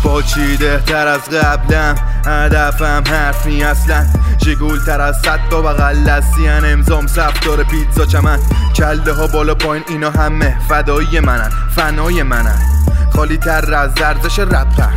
پاچیده تر از قبلم، هدفم حرفی اصلا، جگول تر از 100 تا بغل دستیان، امضام سفتار پیتزا چمن، کله ها بالا پایین اینا همه فدایی منن، فنای منن، خالی تر از ارزش رپر.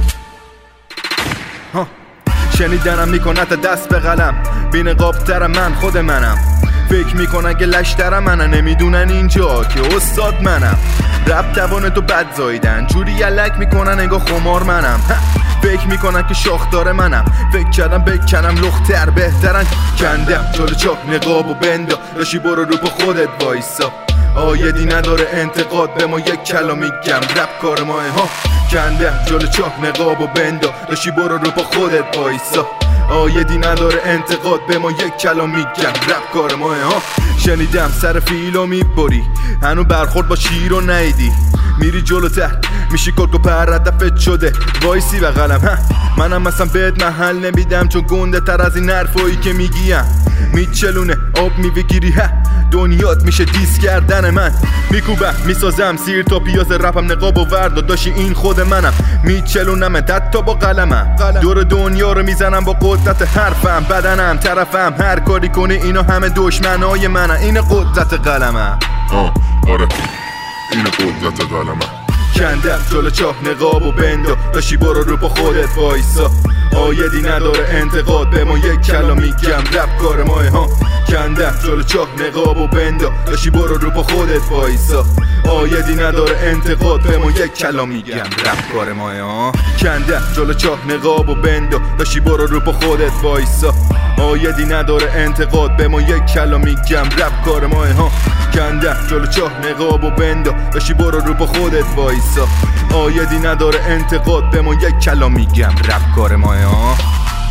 شنیدنم میکنت دست به قلم، بی نقاب تر من خود منم، فکر میکنن که لشتر منم، نمیدونن اینجا که استاد منم. رپ توان تو بد زایدن، جوری یلک میکنن انگار خمار منم، فکر میکنن که شاخدار منم، فکر کردم بکنم لختر بهترن، کندم جلو چاک نقاب و بندا، داشی برو رو با خودت وایسا، آیدی نداره انتقاد به ما یک کلا میگم، رپ کار ماه ها، کندم جلو چاک نقاب و بندا، داشی برو رو با خودت وایسا، آیدی نداره انتقاد به ما یک کلا میگم، رپ کار ماه ها. شنیدم سر فیلو میبری، هنو برخورد با شیر و نیدی، میری جلوتر میشی کلکو پر ردفت شده وایسی بغلم، منم مثلا بهت محل نمیدم، چون گنده تر از این حرفایی که میگیم، میچلونه آب میوگیری، دنیات میشه دیس کردن من، میکوبم میسازم سیر تا پیاز، رپم نقاب و ورد داشی این خود منم، میچلونم حتی با قلمم، دور دنیا رو میزنم با قدرت حرفم، بدنم طرفم، هر کاری کنی اینا همه دشمنای منن، این قدرت قلمم، آره این قدرت قلمم. کندم جلو چاه نقاب و بندا، داشی برو رو با خودت وایسا، آیدی نداره انتقاد به ما یک کلا میگم، رپ کار ماه ها. کندم جلو چاه نقاب و بندا، داشی برو رو با خودت وایسا، آیدی نداره انتقاد به ما یک کلا میگم، رپ کار ماه ها. کندم جلو چاه نقاب و بندا، داشی برو رو با خودت وایسا، آیدی نداره انتقاد به ما یک کلا میگم، رپ کار ماه ها. کندم جلو چاه نقاب و بندا، داشی برو رو با خودت وایسا، آیدی نداره انتقاد به ما یک کلا میگم، رپ کار ماه ها.